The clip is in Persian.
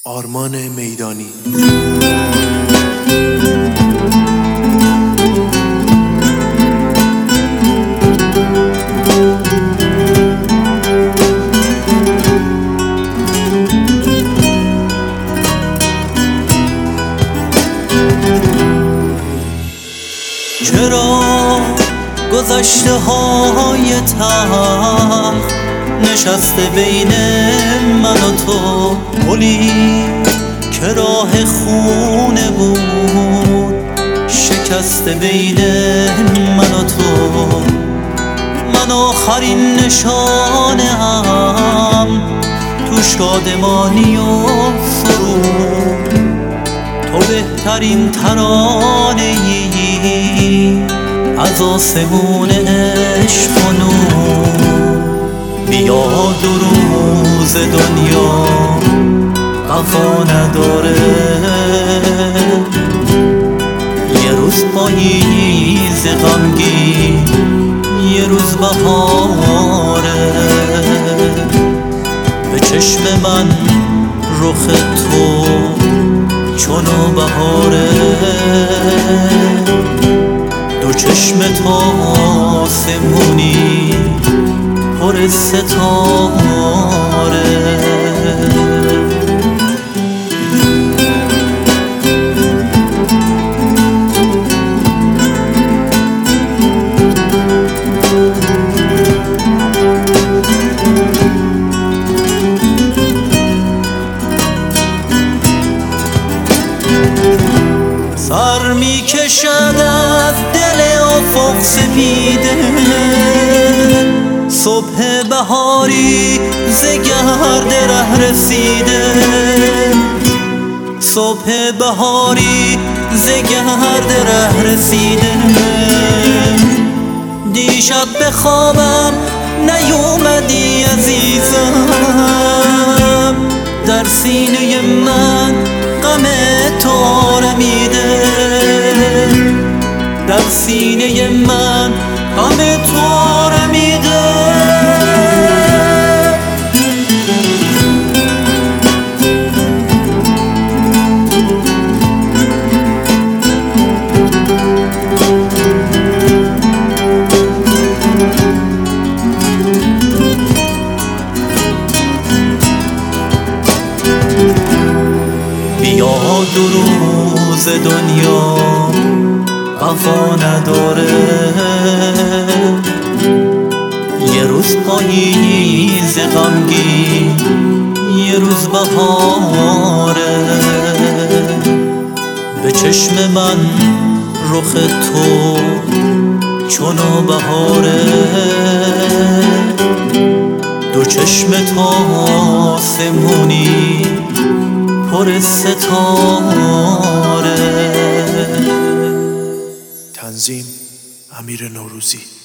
آرمان میدانی. چرا گذشته های تلخ نشسته بین من و تو، پلی که راه خونه بود شکسته بین من و تو. من آخرین نشانه هم تو شادمانی و سرود، تو بهترین ترانه ای از آسمون عشق و نور. بیا دو روز دنیا وفا نداره، یه روز پاییز غمگین، یه روز بهاره. به چشم من رخ تو چونو بهاره، دو چشم تا آسمونی پر ستاره. سر می کشد از دل افق سپیده، صبح بهاری ز گرد ره رسیده. صبح بهاری ز گرد ره رسیده. دیشب به خوابم نیومدی عزیزم، در سینه من غم تو آرمیده. در سینه من غم تو آرمیده. بیا دو روز دنیا وفا نداره، یه روز پاییز غمگین، یه روز بهاره. به چشم من رخ تو چونو بهاره، دو چشم تا آسمونی پر ستاره. تنظیم امیر نوروزی.